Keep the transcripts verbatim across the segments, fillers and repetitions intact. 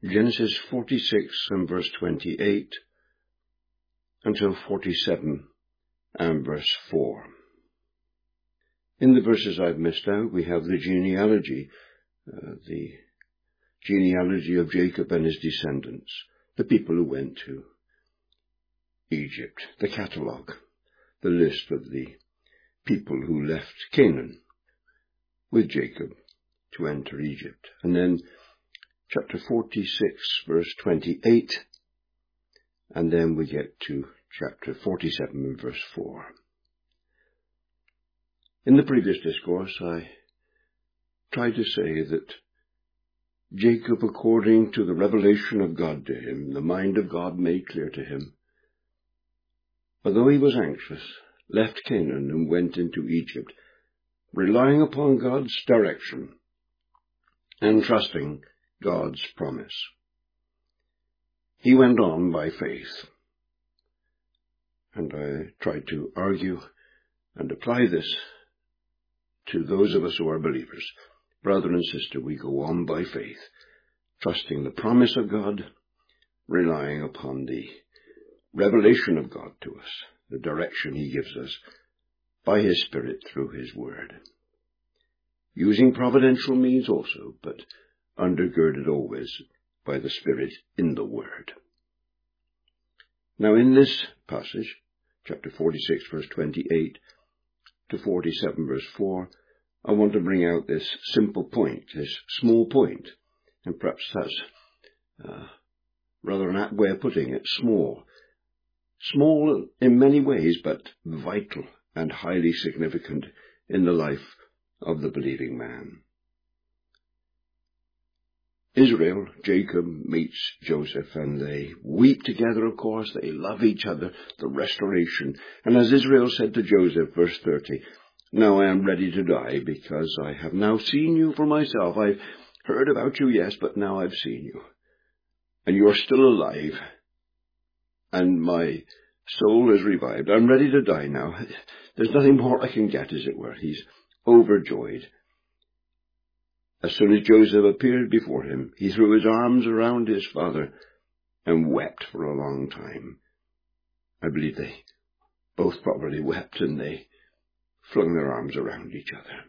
Genesis forty-six and verse twenty-eight until forty-seven and verse four. In the verses I've missed out, we have the genealogy, uh, the genealogy of Jacob and his descendants, the people who went to Egypt, the catalogue, the list of the people who left Canaan with Jacob to enter Egypt. And then chapter forty-six, verse twenty-eight, and then we get to chapter forty-seven and verse four. In the previous discourse, I tried to say that Jacob, according to the revelation of God to him, the mind of God made clear to him, although he was anxious, left Canaan and went into Egypt, relying upon God's direction and trusting God's promise. He went on by faith. And I tried to argue and apply this to those of us who are believers. Brother and sister, we go on by faith, trusting the promise of God, relying upon the revelation of God to us, the direction he gives us by his Spirit through his word. Using providential means also, but undergirded always by the Spirit in the word. Now in this passage, chapter forty-six, verse twenty-eight to forty-seven, verse four, I want to bring out this simple point, this small point, and perhaps that's uh, rather an apt way of putting it, small. Small in many ways, but vital and highly significant in the life of the believing man. Israel, Jacob meets Joseph, and they weep together, of course. They love each other, the restoration. And as Israel said to Joseph, verse thirty, "Now I am ready to die, because I have now seen you for myself. I've heard about you, yes, but now I've seen you. And you're still alive. And my soul is revived. I'm ready to die now. There's nothing more I can get," as it were. He's overjoyed. As soon as Joseph appeared before him, he threw his arms around his father and wept for a long time. I believe they both probably wept, and they flung their arms around each other.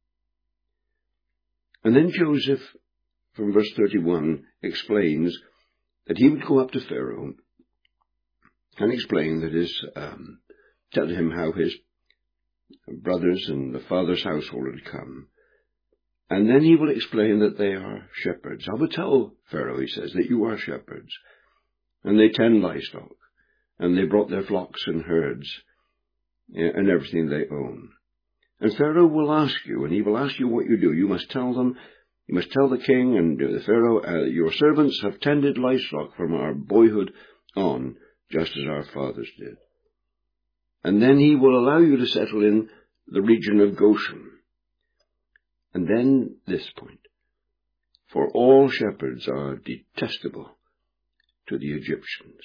And then Joseph, from verse thirty-one, explains that he would go up to Pharaoh and explain that his, um, tell him how his brothers and the father's household had come. And then he will explain that they are shepherds. "I will tell Pharaoh," he says, "that you are shepherds, and they tend livestock, and they brought their flocks and herds, and everything they own. And Pharaoh will ask you, and he will ask you what you do. You must tell them, you must tell the king and the Pharaoh, uh, your servants have tended livestock from our boyhood on, just as our fathers did. And then he will allow you to settle in the region of Goshen." And then this point, "For all shepherds are detestable to the Egyptians."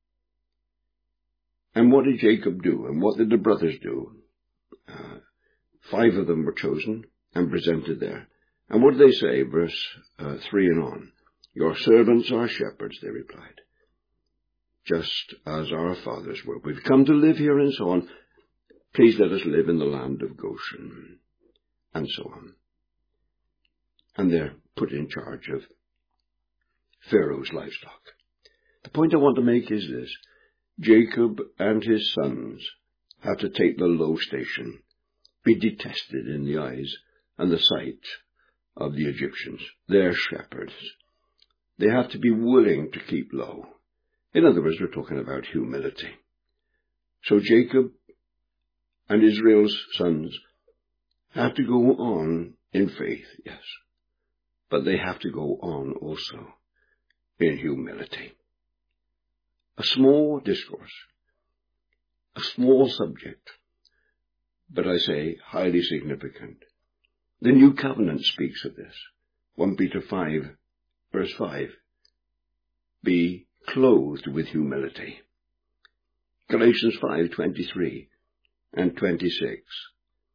And what did Jacob do? And what did the brothers do? Uh, five of them were chosen and presented there. And what did they say? Verse uh, three and on. "Your servants are shepherds," they replied, "just as our fathers were. We've come to live here," and so on. "Please let us live in the land of Goshen," and so on. And they're put in charge of Pharaoh's livestock. The point I want to make is this. Jacob and his sons have to take the low station, be detested in the eyes and the sight of the Egyptians. They're shepherds. They have to be willing to keep low. In other words, we're talking about humility. So Jacob and Israel's sons have to go on in faith, yes. But they have to go on also in humility. A small discourse, a small subject, but I say highly significant. The New Covenant speaks of this. First Peter five, verse five. "Be clothed with humility." Galatians five, twenty-three and twenty-six.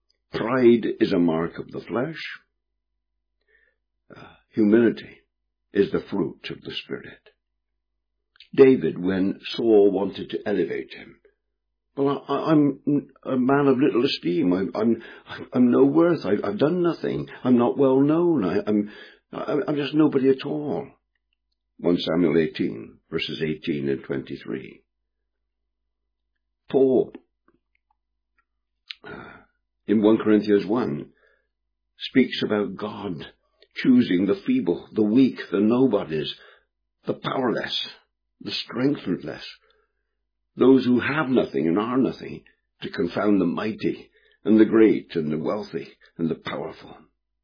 "Pride is a mark of the flesh. Uh, humility is the fruit of the Spirit. David, when Saul wanted to elevate him, well, I, I'm a man of little esteem. I'm, I'm, I'm no worth. I, I've done nothing. I'm not well known. I, I'm, I'm just nobody at all. First Samuel eighteen, verses eighteen and twenty-three. Paul, uh, in First Corinthians one, speaks about God choosing the feeble, the weak, the nobodies, the powerless, the strengthenless, those who have nothing and are nothing, to confound the mighty and the great and the wealthy and the powerful.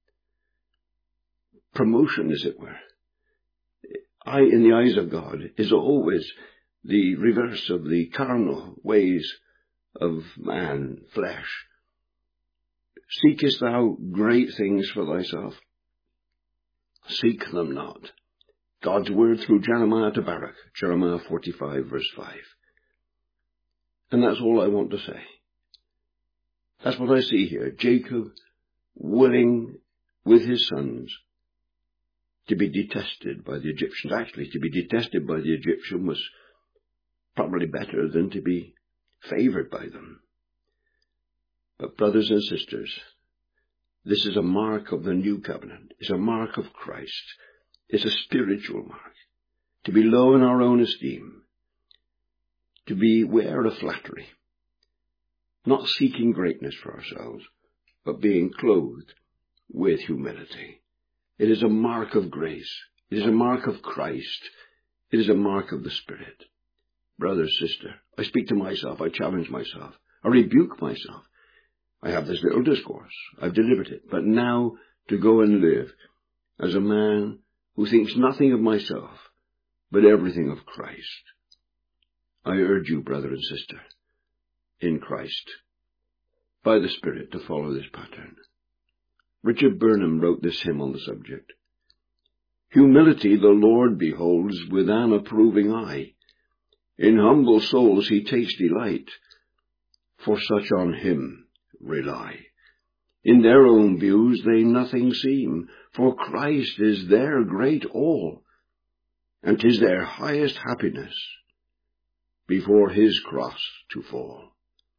Promotion, as it were, I, in the eyes of God, is always the reverse of the carnal ways of man, flesh. Seekest thou great things for thyself? Seek them not. God's word through Jeremiah to Baruch, Jeremiah forty-five, verse five. And that's all I want to say. That's what I see here. Jacob willing with his sons to be detested by the Egyptians. Actually, to be detested by the Egyptian was probably better than to be favored by them. But brothers and sisters, this is a mark of the new covenant. It's a mark of Christ. It's a spiritual mark. To be low in our own esteem. To beware of flattery. Not seeking greatness for ourselves, but being clothed with humility. It is a mark of grace. It is a mark of Christ. It is a mark of the Spirit. Brother, sister, I speak to myself. I challenge myself. I rebuke myself. I have this little discourse. I've delivered it. But now to go and live as a man who thinks nothing of myself, but everything of Christ. I urge you, brother and sister, in Christ, by the Spirit, to follow this pattern. Richard Burnham wrote this hymn on the subject. Humility the Lord beholds with an approving eye. In humble souls he takes delight, for such on him rely. In their own views they nothing seem, for Christ is their great all, and 'tis their highest happiness before his cross to fall.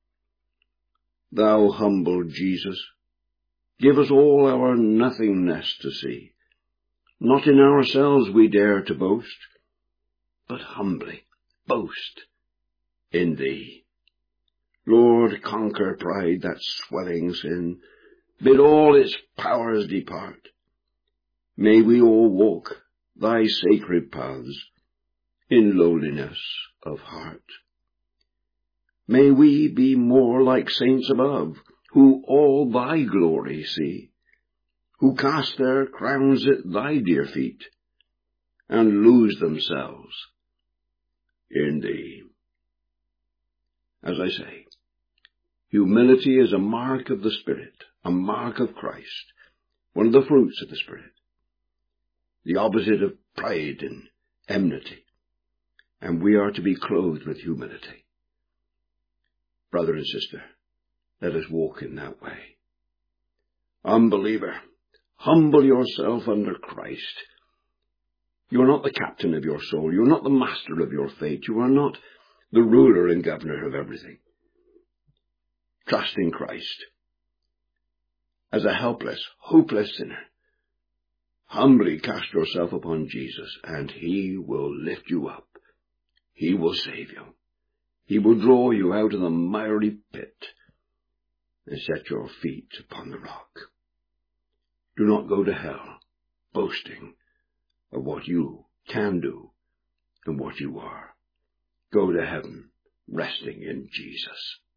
Thou humble Jesus, give us all our nothingness to see. Not in ourselves we dare to boast, but humbly boast in thee. Lord, conquer pride, that swelling sin. Bid all its powers depart. May we all walk thy sacred paths in lowliness of heart. May we be more like saints above, who all thy glory see, who cast their crowns at thy dear feet, and lose themselves in thee. As I say, humility is a mark of the Spirit, a mark of Christ, one of the fruits of the Spirit, the opposite of pride and enmity, and we are to be clothed with humility. Brother and sister, let us walk in that way. Unbeliever, humble yourself under Christ. You are not the captain of your soul. You are not the master of your fate. You are not the ruler and governor of everything. Trust in Christ. As a helpless, hopeless sinner, humbly cast yourself upon Jesus, and he will lift you up. He will save you. He will draw you out of the miry pit and set your feet upon the rock. Do not go to hell boasting of what you can do and what you are. Go to heaven resting in Jesus.